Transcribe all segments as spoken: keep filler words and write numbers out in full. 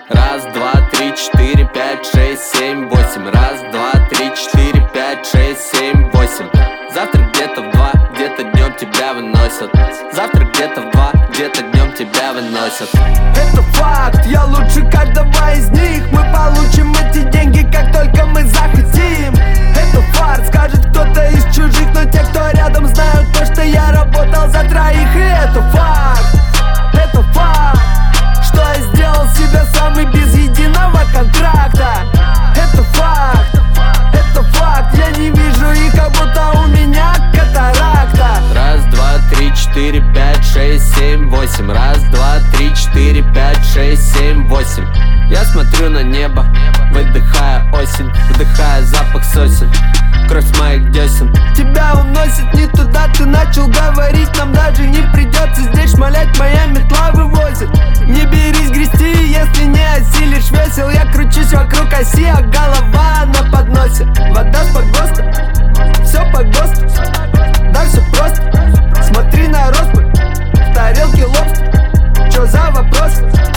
Раз, два, три, четыре, пять, шесть, семь, восемь. Раз, два, три, четыре, пять, шесть, семь, восемь. Завтра где-то в два, где-то днем тебя выносят. Завтра где-то в два, где-то днем тебя выносят. Это факт, я лучше каждого из них. Мы получим эти деньги, как только мы захотим. Это фарт, скажет кто-то из чужих, но те, кто рядом, знают то, что я работал за троих. И это факт, это факт, что я сделал себя самый без единого контракта. Это факт, это факт, я не вижу их, как будто у меня катаракта. Раз, два, три, четыре, пять, шесть, семь, восемь. Раз, два, три, четыре, пять, шесть, семь, восемь. Я смотрю на небо, выдыхая осень, вдыхая запах сосен, кровь моих десен. Тебя уносит не туда, ты начал говорить, нам даже не придется здесь шмалять, моя метла вывозит. Не берись грести, если не осилишь весел. Я кручусь вокруг оси, а голова на подносе. Вода с погоста, все по ГОСТу. Да, все просто, смотри на роспыль, в тарелке лобстер. Чё за вопрос?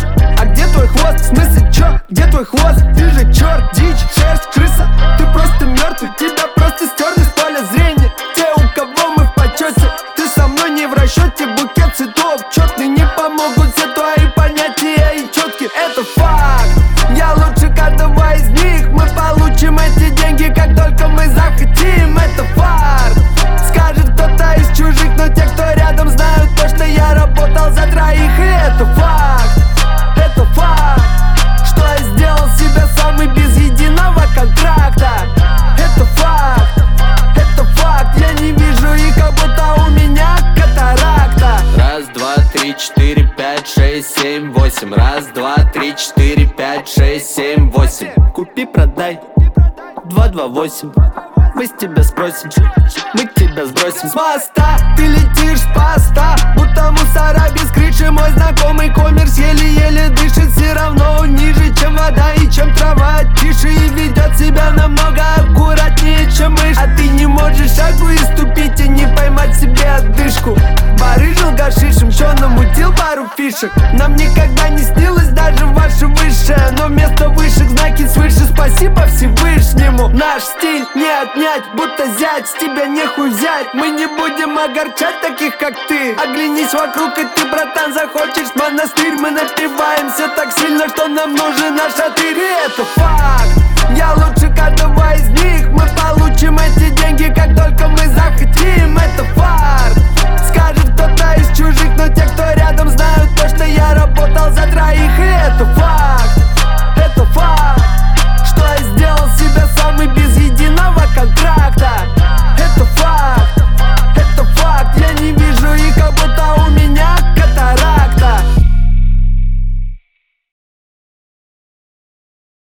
А где твой хвост? В смысле, чё? Где твой хвост? Ты же черт, дичь, шерсть, крыса. Ты просто мертвый, тебя просто стерли с поля зрения. Те, у кого мы в почете, ты со мной не в расчете. Букет цветов четный, не помогут все твои понятия и четки. Это факт, я лучше каждого из них. Мы получим эти деньги, как только мы захотим. Это факт, скажет кто-то из чужих, но те, кто рядом, знают то, что я работал за троих. И это факт, это факт, что я сделал себя самый без единого контракта. Это факт, это факт, я не вижу их, как будто у меня катаракта. Раз, два, три, четыре, пять, шесть, семь, восемь. Раз, два, три, четыре, пять, шесть, семь, восемь. Купи, продай, два, два, восемь. Мы с тебя спросим, мы тебя сбросим с моста. Ты летишь с поста, будто мусора без крыши. Мой знакомый коммерс еле-еле дышит, все равно ниже, чем вода и чем трава. Тише и ведет себя намного аккуратнее, чем мышь. А ты не можешь шагу и ступить, и не поймать себе отдышку. Барыжил гашишем, чё намутил пару фишек. Нам никогда не снилось даже ваше высшее, но вместо высших знаки свыше спасибо Всевышнему. Наш стиль не отнять, будто зять, с тебя нехуй взять. Мы не будем огорчать таких, как ты. Оглянись вокруг, и ты, братан, захочешь в монастырь. Мы напиваемся так сильно, что нам нужен наш атырь. И это факт, я лучше каждого из них. Мы получим эти деньги, как только мы захотим. Это факт, скажет кто-то из чужих, но те, кто рядом, знают то, что я работал за троих. И это факт.